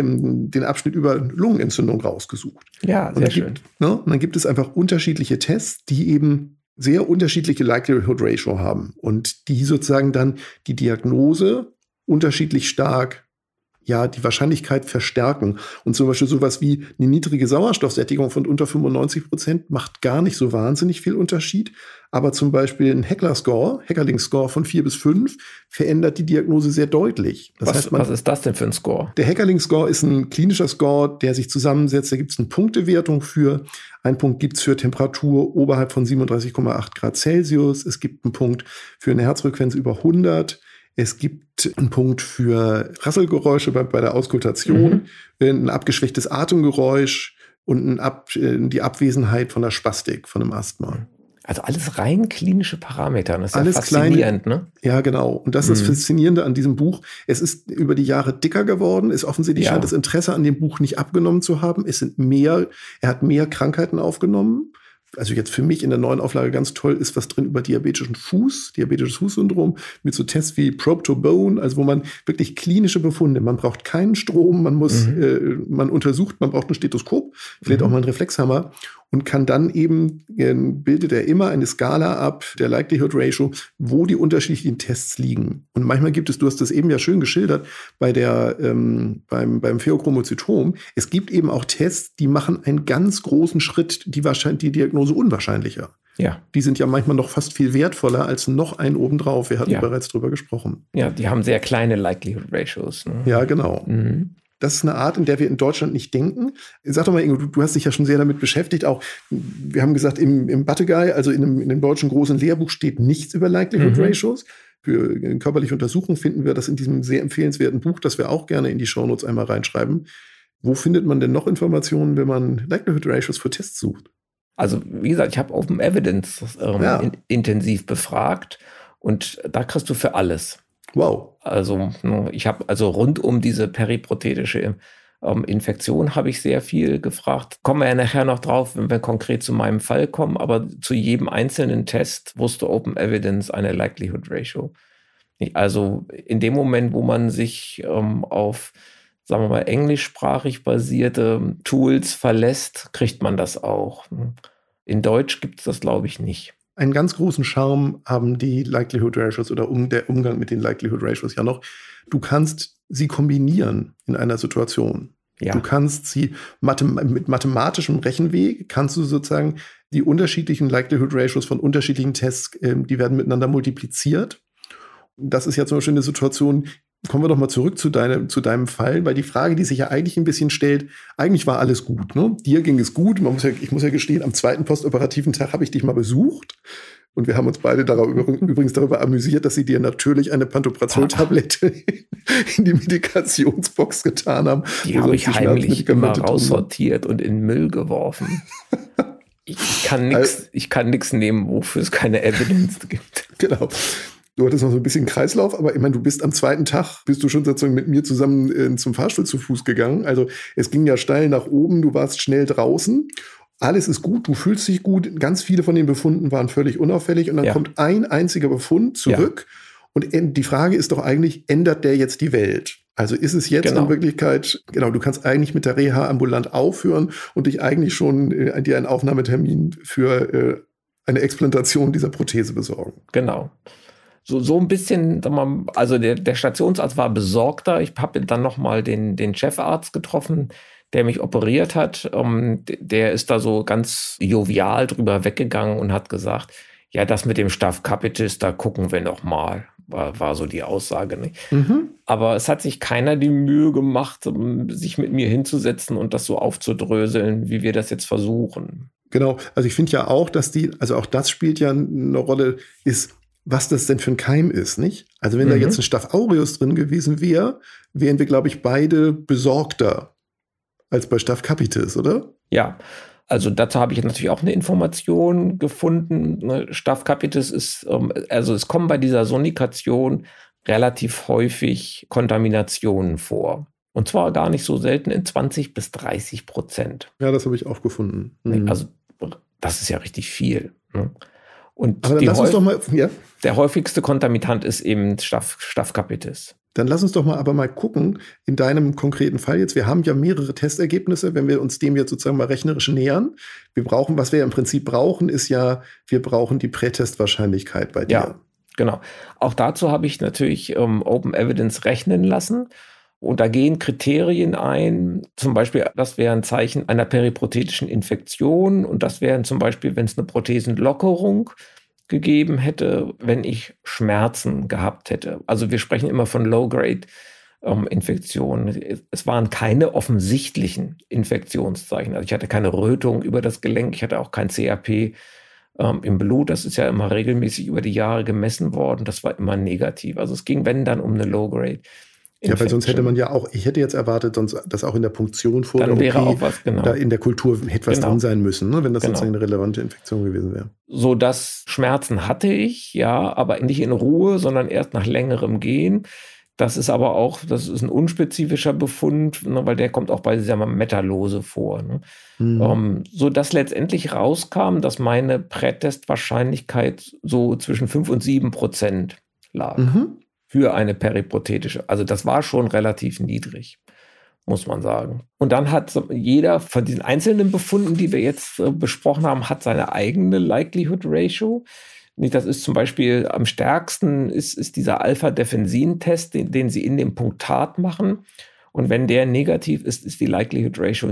den Abschnitt über Lungenentzündung rausgesucht. Ja, sehr schön. Und dann gibt es einfach unterschiedliche Tests, die eben sehr unterschiedliche Likelihood Ratio haben und die sozusagen dann die Diagnose unterschiedlich stark, die Wahrscheinlichkeit verstärken. Und zum Beispiel sowas wie eine niedrige Sauerstoffsättigung von unter 95% macht gar nicht so wahnsinnig viel Unterschied. Aber zum Beispiel ein Heckerling-Score von 4 bis 5 verändert die Diagnose sehr deutlich. Was ist das denn für ein Score? Der Heckerling-Score ist ein klinischer Score, der sich zusammensetzt. Da gibt es eine Punktewertung für. Einen Punkt gibt es für Temperatur oberhalb von 37,8 Grad Celsius. Es gibt einen Punkt für eine Herzfrequenz über 100. Es gibt einen Punkt für Rasselgeräusche bei der Auskultation, ein abgeschwächtes Atemgeräusch und die Abwesenheit von der Spastik, von einem Asthma. Also alles rein klinische Parameter. Das ist alles ja faszinierend, ne? Ja, genau. Und das ist das Faszinierende an diesem Buch. Es ist über die Jahre dicker geworden. Es offensichtlich scheint das Interesse an dem Buch nicht abgenommen zu haben. Er hat mehr Krankheiten aufgenommen. Also jetzt für mich in der neuen Auflage ganz toll ist was drin über diabetisches Fußsyndrom mit so Tests wie Probe to Bone, also wo man wirklich klinische Befunde, man braucht keinen Strom, man muss, man untersucht, man braucht ein Stethoskop, vielleicht auch mal einen Reflexhammer und kann dann eben, bildet er immer eine Skala ab, der Likelihood Ratio, wo die unterschiedlichen Tests liegen. Und manchmal gibt es, du hast das eben ja schön geschildert, beim Pheochromozytom, es gibt eben auch Tests, die machen einen ganz großen Schritt, die Diagnose unwahrscheinlicher. Ja. Die sind ja manchmal noch fast viel wertvoller als noch ein obendrauf. Wir hatten bereits drüber gesprochen. Ja, die haben sehr kleine Likelihood Ratios. Ne? Ja, genau. Das ist eine Art, in der wir in Deutschland nicht denken. Sag doch mal, Ingo, du hast dich ja schon sehr damit beschäftigt. Auch, wir haben gesagt, im Bategei, also in dem deutschen großen Lehrbuch steht nichts über Likelihood Ratios. Für körperliche Untersuchungen finden wir das in diesem sehr empfehlenswerten Buch, das wir auch gerne in die Shownotes einmal reinschreiben. Wo findet man denn noch Informationen, wenn man Likelihood Ratios für Tests sucht? Also wie gesagt, ich habe Open Evidence intensiv befragt und da kriegst du für alles. Wow. Also ich habe also rund um diese periprothetische Infektion habe ich sehr viel gefragt. Kommen wir ja nachher noch drauf, wenn wir konkret zu meinem Fall kommen, aber zu jedem einzelnen Test wusste Open Evidence eine Likelihood Ratio. Also in dem Moment, wo man sich auf, sagen wir mal, englischsprachig basierte Tools verlässt, kriegt man das auch. In Deutsch gibt es das, glaube ich, nicht. Einen ganz großen Charme haben die Likelihood Ratios oder der Umgang mit den Likelihood Ratios ja noch. Du kannst sie kombinieren in einer Situation. Ja. Du kannst sie mit mathematischem Rechenweg kannst du sozusagen die unterschiedlichen Likelihood Ratios von unterschiedlichen Tests, die werden miteinander multipliziert. Das ist ja zum Beispiel eine Situation. Kommen wir doch mal zurück zu deinem Fall, weil die Frage, die sich ja eigentlich ein bisschen stellt, eigentlich war alles gut, ne? Dir ging es gut. Ich muss ja gestehen, am zweiten postoperativen Tag habe ich dich mal besucht. Und wir haben uns beide übrigens darüber amüsiert, dass sie dir natürlich eine Pantoprazol-Tablette in die Medikationsbox getan haben. Die habe ich heimlich immer raussortiert und in Müll geworfen. Ich kann nichts nehmen, wofür es keine Evidence gibt. Genau. Du hattest noch so ein bisschen Kreislauf, aber ich meine, du bist am zweiten Tag, bist du schon sozusagen mit mir zusammen zum Fahrstuhl zu Fuß gegangen. Also es ging ja steil nach oben, du warst schnell draußen. Alles ist gut, du fühlst dich gut. Ganz viele von den Befunden waren völlig unauffällig. Und dann kommt ein einziger Befund zurück. Ja. Und die Frage ist doch eigentlich, ändert der jetzt die Welt? Also ist es jetzt in Wirklichkeit, du kannst eigentlich mit der Reha ambulant aufhören und dich eigentlich schon dir einen Aufnahmetermin für eine Explantation dieser Prothese besorgen. Genau. So ein bisschen, also der Stationsarzt war besorgter. Ich habe dann nochmal den Chefarzt getroffen, der mich operiert hat. Der ist da so ganz jovial drüber weggegangen und hat gesagt, ja, das mit dem Staph capitis, da gucken wir noch mal. War so die Aussage. Nicht? Mhm. Aber es hat sich keiner die Mühe gemacht, sich mit mir hinzusetzen und das so aufzudröseln, wie wir das jetzt versuchen. Genau, also ich finde ja auch, dass auch das spielt ja eine Rolle, ist, was das denn für ein Keim ist, nicht? Also wenn da jetzt ein Staph aureus drin gewesen wäre, wären wir, glaube ich, beide besorgter als bei Staph capitis, oder? Ja, also dazu habe ich natürlich auch eine Information gefunden. Staph capitis ist, also es kommen bei dieser Sonikation relativ häufig Kontaminationen vor. Und zwar gar nicht so selten in 20-30%. Ja, das habe ich auch gefunden. Mhm. Also das ist ja richtig viel. Ne? Und aber dann lass uns doch mal, der häufigste Kontaminant ist eben Staph capitis. Dann lass uns doch mal gucken, in deinem konkreten Fall jetzt. Wir haben ja mehrere Testergebnisse, wenn wir uns dem jetzt sozusagen mal rechnerisch nähern. Was wir im Prinzip brauchen, ist ja, wir brauchen die Prätestwahrscheinlichkeit bei dir. Ja, genau. Auch dazu habe ich natürlich Open Evidence rechnen lassen. Und da gehen Kriterien ein, zum Beispiel, das wäre ein Zeichen einer periprothetischen Infektion. Und das wären zum Beispiel, wenn es eine Prothesenlockerung gegeben hätte, wenn ich Schmerzen gehabt hätte. Also wir sprechen immer von Low-Grade-Infektionen. Es waren keine offensichtlichen Infektionszeichen. Also ich hatte keine Rötung über das Gelenk, ich hatte auch kein CRP im Blut. Das ist ja immer regelmäßig über die Jahre gemessen worden. Das war immer negativ. Also es ging, wenn, dann um eine Low-Grade. Ja, weil sonst hätte man ja auch, ich hätte jetzt erwartet, sonst, dass auch in der Punktion vor dann der OP, auch was, da in der Kultur hätte was drin sein müssen, ne, wenn das sozusagen eine relevante Infektion gewesen wäre. So, dass Schmerzen hatte ich, ja, aber nicht in Ruhe, sondern erst nach längerem Gehen. Das ist aber auch, das ist ein unspezifischer Befund, ne, weil der kommt auch bei dieser Metallose vor. Ne? So dass letztendlich rauskam, dass meine Prätestwahrscheinlichkeit so zwischen 5 und 7% lag. Mhm. Für eine periprothetische. Also das war schon relativ niedrig, muss man sagen. Und dann hat jeder von diesen einzelnen Befunden, die wir jetzt besprochen haben, hat seine eigene Likelihood Ratio. Das ist zum Beispiel am stärksten ist dieser Alpha-Defensin-Test, den sie in dem Punktat machen. Und wenn der negativ ist, ist die Likelihood Ratio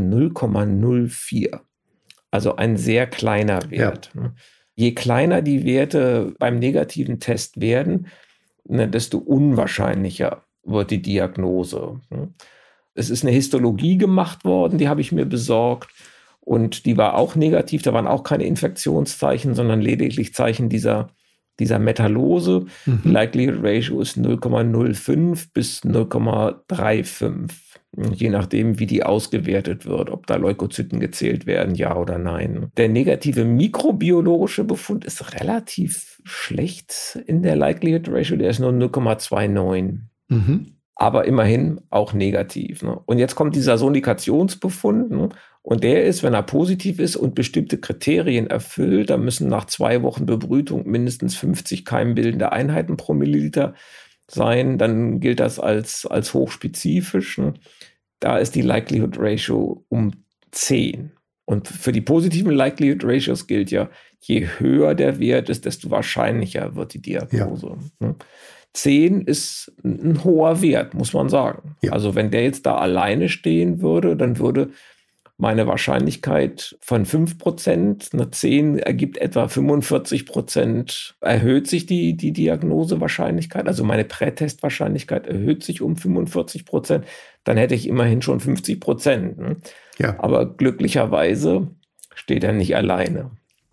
0,04. Also ein sehr kleiner Wert. Ja. Je kleiner die Werte beim negativen Test werden, desto unwahrscheinlicher wird die Diagnose. Es ist eine Histologie gemacht worden, die habe ich mir besorgt. Und die war auch negativ, da waren auch keine Infektionszeichen, sondern lediglich Zeichen dieser dieser Metalose. Die Likelihood Ratio ist 0,05 bis 0,35. Je nachdem, wie die ausgewertet wird, ob da Leukozyten gezählt werden, ja oder nein. Der negative mikrobiologische Befund ist relativ schlecht in der Likelihood Ratio, der ist nur 0,29. Aber immerhin auch negativ. Ne? Und jetzt kommt dieser Sonikationsbefund, ne? Und der ist, wenn er positiv ist und bestimmte Kriterien erfüllt, dann müssen nach 2 Wochen Bebrütung mindestens 50 keimbildende Einheiten pro Milliliter sein, dann gilt das als hochspezifisch. Ne? Da ist die Likelihood Ratio um 10. Und für die positiven Likelihood Ratios gilt ja, je höher der Wert ist, desto wahrscheinlicher wird die Diagnose. Ja. Ne? 10 ist ein hoher Wert, muss man sagen. Ja. Also wenn der jetzt da alleine stehen würde, dann würde meine Wahrscheinlichkeit von 5%, eine 10 ergibt etwa 45%, erhöht sich die Diagnosewahrscheinlichkeit, also meine Prätestwahrscheinlichkeit erhöht sich um 45%, dann hätte ich immerhin schon 50%. Ne? Ja. Aber glücklicherweise steht er nicht alleine.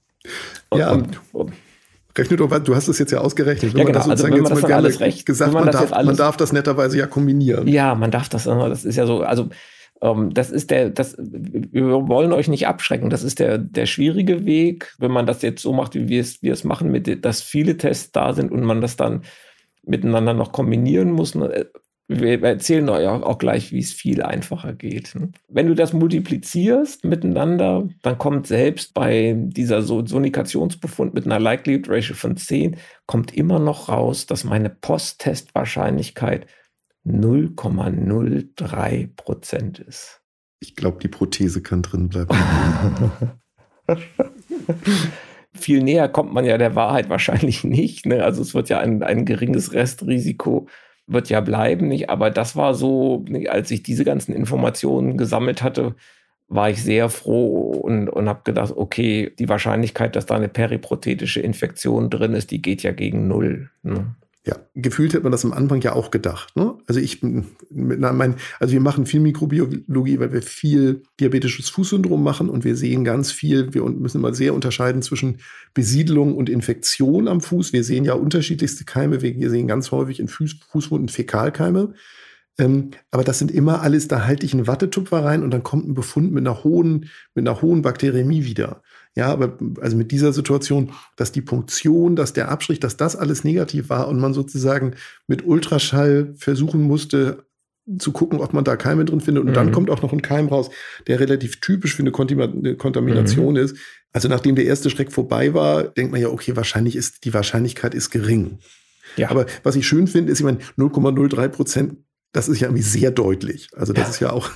Rechnet doch, du hast es jetzt ja ausgerechnet. Ja, genau. Also wenn man das dann alles recht gesagt, man darf das netterweise ja kombinieren. Ja, man darf das ist ja so, also wir wollen euch nicht abschrecken. Das ist der schwierige Weg, wenn man das jetzt so macht, wie wir es machen, dass viele Tests da sind und man das dann miteinander noch kombinieren muss. Wir erzählen euch auch gleich, wie es viel einfacher geht. Wenn du das multiplizierst miteinander, dann kommt selbst bei dieser Sonikationsbefund mit einer Likelihood Ratio von 10, kommt immer noch raus, dass meine Post-Test-Wahrscheinlichkeit 0,03% ist. Ich glaube, die Prothese kann drin bleiben. Viel näher kommt man ja der Wahrheit wahrscheinlich nicht. Ne? Also es wird ja ein geringes Restrisiko wird ja bleiben, nicht? Aber das war so, als ich diese ganzen Informationen gesammelt hatte, war ich sehr froh und habe gedacht, okay, die Wahrscheinlichkeit, dass da eine periprothetische Infektion drin ist, die geht ja gegen 0. Ne? Ja, gefühlt hätte man das am Anfang ja auch gedacht. Ne? Also wir machen viel Mikrobiologie, weil wir viel diabetisches Fußsyndrom machen und wir sehen ganz viel, wir müssen immer sehr unterscheiden zwischen Besiedelung und Infektion am Fuß. Wir sehen ja unterschiedlichste Keime, wir sehen ganz häufig in Fußwunden Fäkalkeime. Aber das sind immer alles, da halte ich einen Wattetupfer rein und dann kommt ein Befund mit einer hohen Bakteriämie wieder. Ja, aber also mit dieser Situation, dass die Punktion, dass der Abstrich, dass das alles negativ war und man sozusagen mit Ultraschall versuchen musste zu gucken, ob man da Keime drin findet. Und dann kommt auch noch ein Keim raus, der relativ typisch für eine Kontamination ist. Also nachdem der erste Schreck vorbei war, denkt man ja, okay, die Wahrscheinlichkeit ist gering. Ja. Aber was ich schön finde, ist, ich meine, 0,03%, das ist ja irgendwie sehr deutlich. Also das ist ja auch,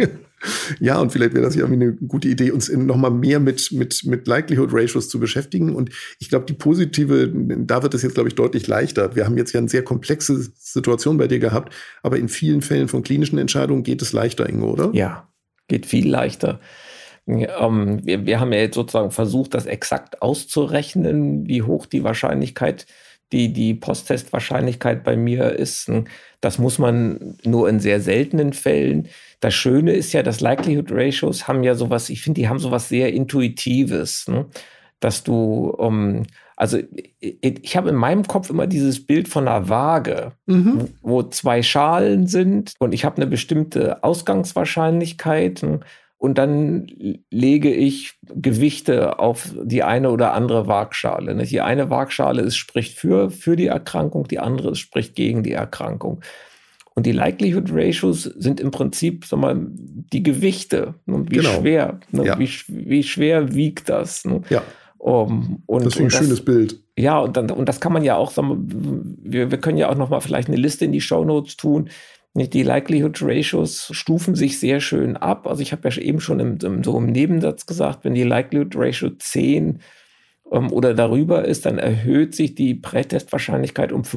ja, und vielleicht wäre das ja irgendwie eine gute Idee, uns nochmal mehr mit Likelihood Ratios zu beschäftigen. Und ich glaube, die positive, da wird es jetzt, glaube ich, deutlich leichter. Wir haben jetzt ja eine sehr komplexe Situation bei dir gehabt, aber in vielen Fällen von klinischen Entscheidungen geht es leichter, Ingo, oder? Ja, geht viel leichter. Wir haben ja jetzt sozusagen versucht, das exakt auszurechnen, wie hoch die Wahrscheinlichkeit die Posttestwahrscheinlichkeit bei mir ist. Das muss man nur in sehr seltenen Fällen. Das Schöne ist ja, dass Likelihood Ratios haben ja sowas, ich finde, die haben sowas sehr Intuitives, ne? Dass du, also ich habe in meinem Kopf immer dieses Bild von einer Waage, wo 2 Schalen sind und ich habe eine bestimmte Ausgangswahrscheinlichkeit, ne? Und dann lege ich Gewichte auf die eine oder andere Waagschale. Die eine Waagschale spricht für die Erkrankung, die andere spricht gegen die Erkrankung. Und die Likelihood Ratios sind im Prinzip, sag mal, die Gewichte. Schwer, ja. Wie schwer wiegt das? Ja. Das ist ein schönes Bild. Ja, und das kann man ja auch, sagen wir können ja auch noch mal vielleicht eine Liste in die Shownotes tun. Die Likelihood Ratios stufen sich sehr schön ab. Also ich habe ja eben schon im Nebensatz gesagt, wenn die Likelihood Ratio 10 oder darüber ist, dann erhöht sich die Prätestwahrscheinlichkeit um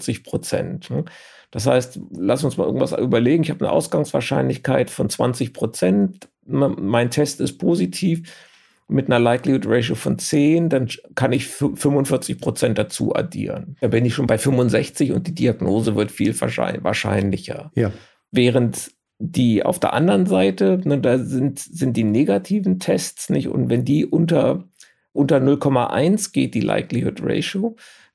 45%. Das heißt, lass uns mal irgendwas überlegen. Ich habe eine Ausgangswahrscheinlichkeit von 20%. Mein Test ist positiv. Mit einer Likelihood Ratio von 10, dann kann ich 45% dazu addieren. Da bin ich schon bei 65 und die Diagnose wird viel wahrscheinlicher. Ja. Während die auf der anderen Seite, da sind die negativen Tests nicht. Und wenn die unter 0,1 geht, die Likelihood Ratio,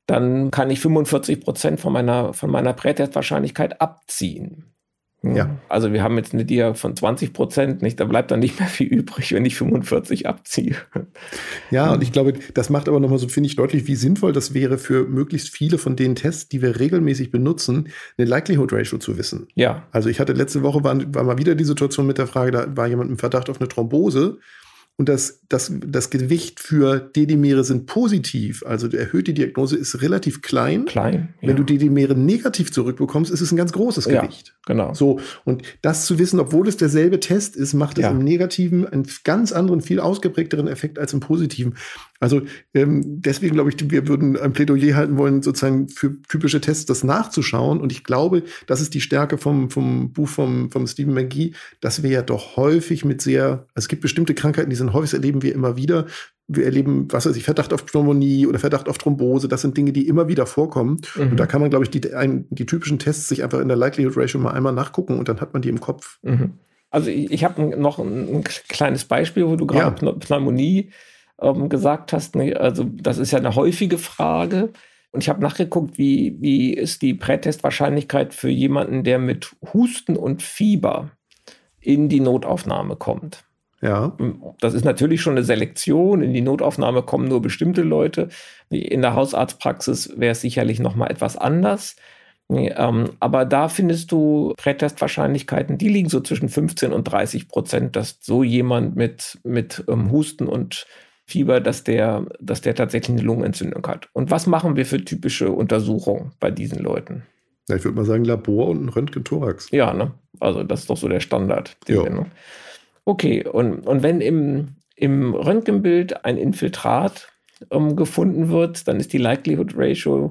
dann kann ich 45% von meiner Prätestwahrscheinlichkeit abziehen. Ja. Also wir haben jetzt eine Dia von 20%, nicht? Da bleibt dann nicht mehr viel übrig, wenn ich 45 abziehe. Ja, und ich glaube, das macht aber nochmal so, finde ich, deutlich, wie sinnvoll das wäre für möglichst viele von den Tests, die wir regelmäßig benutzen, eine Likelihood Ratio zu wissen. Ja. Also ich hatte letzte Woche, war mal wieder die Situation mit der Frage, da war jemand im Verdacht auf eine Thrombose. Und das Gewicht für D-Dimere sind positiv, also die erhöhte Diagnose ist relativ klein. Ja. Wenn du D-Dimere negativ zurückbekommst, ist es ein ganz großes Gewicht. Genau. So, und das zu wissen, obwohl es derselbe Test ist, macht es im Negativen einen ganz anderen, viel ausgeprägteren Effekt als im Positiven. Also deswegen glaube ich, wir würden ein Plädoyer halten wollen, sozusagen für typische Tests das nachzuschauen. Und ich glaube, das ist die Stärke vom Buch vom Stephen McGee, dass wir ja doch häufig also es gibt bestimmte Krankheiten, die sind häufig, erleben wir immer wieder. Wir erleben, was weiß ich, Verdacht auf Pneumonie oder Verdacht auf Thrombose. Das sind Dinge, die immer wieder vorkommen. Mhm. Und da kann man, glaube ich, die typischen Tests sich einfach in der Likelihood Ratio mal einmal nachgucken und dann hat man die im Kopf. Mhm. Also ich habe noch ein kleines Beispiel, wo du gerade Pneumonie gesagt hast. Also das ist ja eine häufige Frage. Und ich habe nachgeguckt, wie ist die Prätestwahrscheinlichkeit für jemanden, der mit Husten und Fieber in die Notaufnahme kommt. Ja. Das ist natürlich schon eine Selektion. In die Notaufnahme kommen nur bestimmte Leute. In der Hausarztpraxis wäre es sicherlich noch mal etwas anders. Aber da findest du Prätestwahrscheinlichkeiten, die liegen so zwischen 15% und 30%, dass so jemand mit Husten und Fieber, dass der tatsächlich eine Lungenentzündung hat. Und was machen wir für typische Untersuchungen bei diesen Leuten? Ja, ich würde mal sagen Labor und ein Röntgen-Thorax. Ja, ne? Also das ist doch so der Standard. Ne? Okay, und wenn im Röntgenbild ein Infiltrat gefunden wird, dann ist die Likelihood Ratio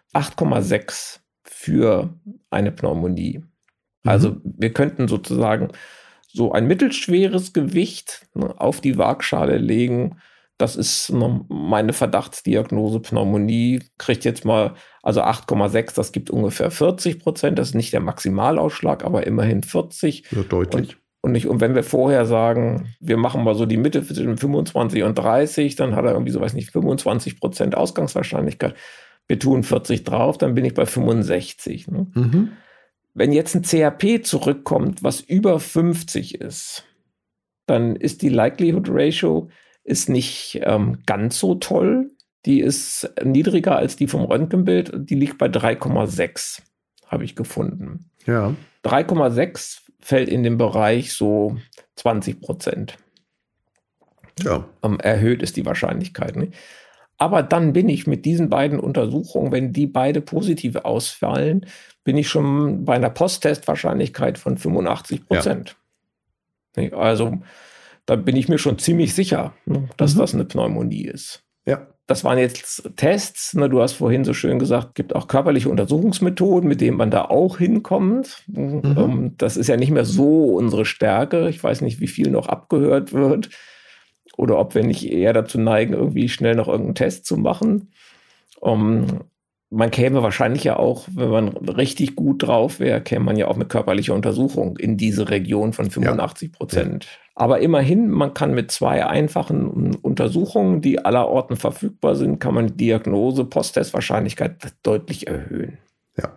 8,6 für eine Pneumonie. Also wir könnten sozusagen so ein mittelschweres Gewicht auf die Waagschale legen. Das ist meine Verdachtsdiagnose Pneumonie. Kriegt jetzt mal, also 8,6, das gibt ungefähr 40%. Das ist nicht der Maximalausschlag, aber immerhin 40. Ja, deutlich. Und wenn wir vorher sagen, wir machen mal so die Mitte zwischen 25 und 30, dann hat er irgendwie so, 25% Ausgangswahrscheinlichkeit. Wir tun 40 drauf, dann bin ich bei 65. Ne? Mhm. Wenn jetzt ein CRP zurückkommt, was über 50 ist, dann ist die Likelihood Ratio ist nicht ganz so toll. Die ist niedriger als die vom Röntgenbild. Die liegt bei 3,6, habe ich gefunden. Ja. 3,6 fällt in den Bereich so 20%. Ja. Erhöht ist die Wahrscheinlichkeit. Ne? Aber dann bin ich mit diesen beiden Untersuchungen, wenn die beide positiv ausfallen, bin ich schon bei einer Posttestwahrscheinlichkeit von 85%. Ja. Also da bin ich mir schon ziemlich sicher, dass das eine Pneumonie ist. Ja. Das waren jetzt Tests. Du hast vorhin so schön gesagt, es gibt auch körperliche Untersuchungsmethoden, mit denen man da auch hinkommt. Das ist ja nicht mehr so unsere Stärke. Ich weiß nicht, wie viel noch abgehört wird. Oder ob wir nicht eher dazu neigen, irgendwie schnell noch irgendeinen Test zu machen. Man käme wahrscheinlich ja auch, wenn man richtig gut drauf wäre, käme man ja auch mit körperlicher Untersuchung in diese Region von 85%. Ja. Aber immerhin, man kann mit 2 einfachen Untersuchungen, die allerorten verfügbar sind, kann man die Diagnose, Posttestwahrscheinlichkeit deutlich erhöhen. Ja.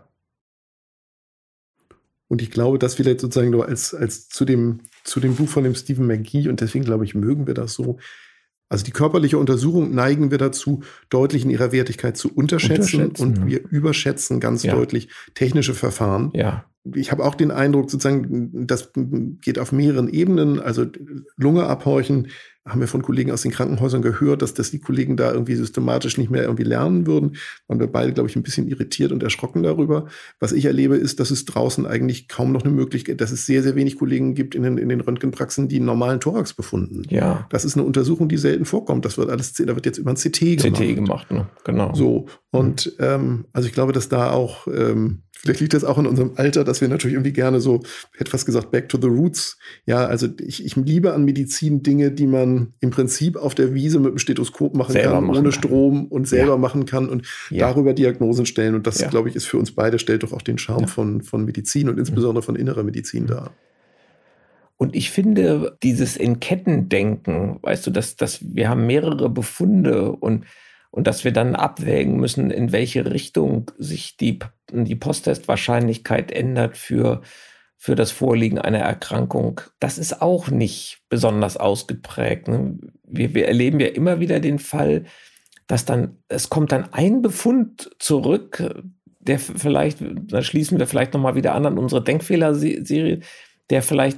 Und ich glaube, das vielleicht sozusagen nur als zu dem Buch von dem Stephen McGee, und deswegen glaube ich, mögen wir das so. Also die körperliche Untersuchung neigen wir dazu, deutlich in ihrer Wertigkeit zu unterschätzen. Und wir überschätzen ganz deutlich technische Verfahren. Ja. Ich habe auch den Eindruck, sozusagen, das geht auf mehreren Ebenen. Also Lunge abhorchen, haben wir von Kollegen aus den Krankenhäusern gehört, dass die Kollegen da irgendwie systematisch nicht mehr irgendwie lernen würden. Waren wir beide, glaube ich, ein bisschen irritiert und erschrocken darüber. Was ich erlebe, ist, dass es draußen eigentlich kaum noch eine Möglichkeit, dass es sehr, sehr wenig Kollegen gibt in den Röntgenpraxen, die einen normalen Thorax befunden. Ja. Das ist eine Untersuchung, die selten vorkommt. Da wird jetzt über ein CT gemacht. CT gemacht, ne? Genau. So. Und also ich glaube, dass da auch vielleicht liegt das auch in unserem Alter, dass wir natürlich irgendwie gerne so, ich hätte fast gesagt, back to the roots. Ja, also ich liebe an Medizin Dinge, die man im Prinzip auf der Wiese mit dem Stethoskop machen kann, ohne Strom und selber machen kann und darüber Diagnosen stellen. Und das, glaube ich, ist für uns beide, stellt doch auch den Charme von Medizin und insbesondere von innerer Medizin dar. Und ich finde, dieses in Ketten denken, weißt du, dass wir haben mehrere Befunde und und dass wir dann abwägen müssen, in welche Richtung sich die Posttestwahrscheinlichkeit ändert für das Vorliegen einer Erkrankung. Das ist auch nicht besonders ausgeprägt. Ne? Wir erleben ja immer wieder den Fall, dass es kommt dann ein Befund zurück, der vielleicht, da schließen wir vielleicht nochmal wieder an unsere Denkfehlerserie, der vielleicht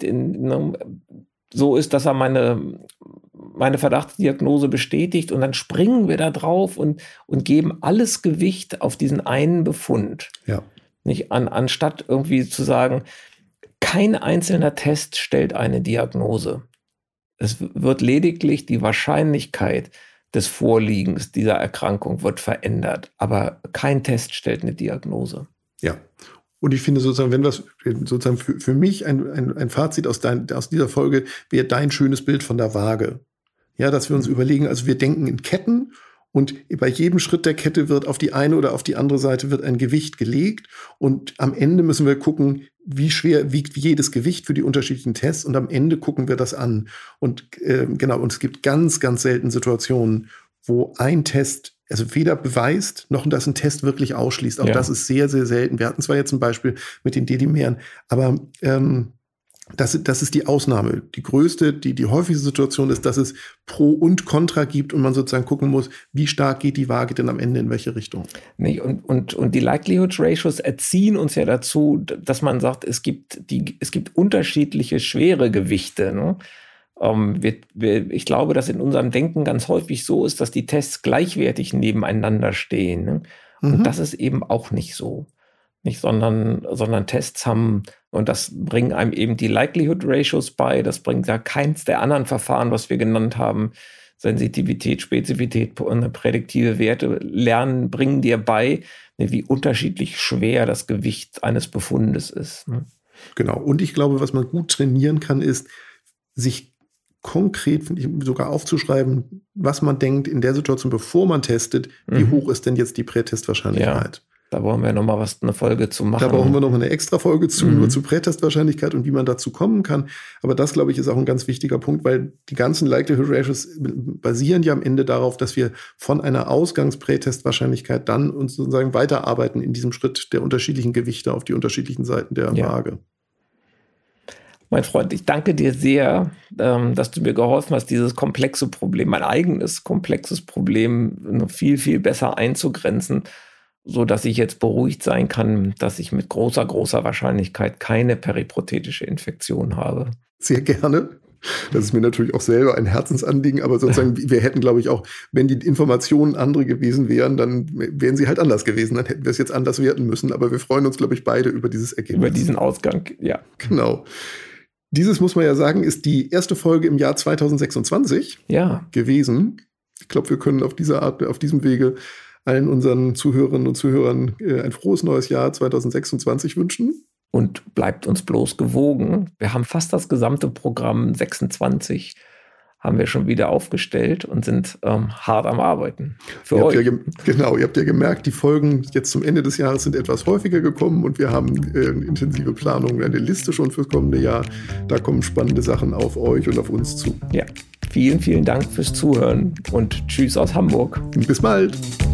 so ist, dass er meine Verdachtsdiagnose bestätigt, und dann springen wir da drauf und geben alles Gewicht auf diesen einen Befund. Ja. Nicht anstatt irgendwie zu sagen, kein einzelner Test stellt eine Diagnose. Es wird lediglich die Wahrscheinlichkeit des Vorliegens dieser Erkrankung wird verändert, aber kein Test stellt eine Diagnose. Ja. Und ich finde sozusagen, wenn was sozusagen für mich ein Fazit aus dieser Folge wäre dein schönes Bild von der Waage. Ja, dass wir uns überlegen, also wir denken in Ketten, und bei jedem Schritt der Kette wird auf die eine oder auf die andere Seite wird ein Gewicht gelegt, und am Ende müssen wir gucken, wie schwer wiegt jedes Gewicht für die unterschiedlichen Tests, und am Ende gucken wir das an. Und und es gibt ganz, ganz selten Situationen, wo ein Test also weder beweist, noch dass ein Test wirklich ausschließt. Auch das ist sehr, sehr selten. Wir hatten zwar jetzt ein Beispiel mit den Dedimeren, aber das ist die Ausnahme. Die größte, die häufigste Situation ist, dass es Pro und Contra gibt und man sozusagen gucken muss, wie stark geht die Waage denn am Ende in welche Richtung. Nee, und die Likelihood Ratios erziehen uns ja dazu, dass man sagt, es gibt unterschiedliche schwere Gewichte, ne? Ich glaube, dass in unserem Denken ganz häufig so ist, dass die Tests gleichwertig nebeneinander stehen. Ne? Und das ist eben auch nicht so. Nicht, sondern Tests haben, und das bringen einem eben die Likelihood Ratios bei, das bringt ja keins der anderen Verfahren, was wir genannt haben, Sensitivität, Spezifität und prädiktive Werte bringen dir bei, wie unterschiedlich schwer das Gewicht eines Befundes ist. Ne? Genau. Und ich glaube, was man gut trainieren kann, ist, sich konkret, finde ich, sogar aufzuschreiben, was man denkt in der Situation, bevor man testet, wie hoch ist denn jetzt die Prätestwahrscheinlichkeit? Ja, da wollen wir nochmal eine Folge zu machen. Da brauchen wir noch eine extra Folge nur zu Prätestwahrscheinlichkeit und wie man dazu kommen kann. Aber das, glaube ich, ist auch ein ganz wichtiger Punkt, weil die ganzen Likelihood Ratios basieren ja am Ende darauf, dass wir von einer Ausgangsprätestwahrscheinlichkeit dann uns sozusagen weiterarbeiten in diesem Schritt der unterschiedlichen Gewichte auf die unterschiedlichen Seiten der Waage. Mein Freund, ich danke dir sehr, dass du mir geholfen hast, dieses komplexe Problem, mein eigenes komplexes Problem, noch viel, viel besser einzugrenzen, so dass ich jetzt beruhigt sein kann, dass ich mit großer, großer Wahrscheinlichkeit keine periprothetische Infektion habe. Sehr gerne. Das ist mir natürlich auch selber ein Herzensanliegen, aber sozusagen, wir hätten, glaube ich, auch, wenn die Informationen andere gewesen wären, dann wären sie halt anders gewesen, dann hätten wir es jetzt anders werten müssen, aber wir freuen uns, glaube ich, beide über dieses Ergebnis. Über diesen Ausgang, ja. Genau. Dieses, muss man ja sagen, ist die erste Folge im Jahr 2026 gewesen. Ich glaube, wir können auf diesem Wege allen unseren Zuhörerinnen und Zuhörern ein frohes neues Jahr 2026 wünschen. Und bleibt uns bloß gewogen. Wir haben fast das gesamte Programm 26 haben wir schon wieder aufgestellt und sind hart am Arbeiten für euch. Ihr habt ja gemerkt, die Folgen jetzt zum Ende des Jahres sind etwas häufiger gekommen und wir haben intensive Planungen, eine Liste schon fürs kommende Jahr. Da kommen spannende Sachen auf euch und auf uns zu. Ja, vielen, vielen Dank fürs Zuhören und tschüss aus Hamburg. Bis bald.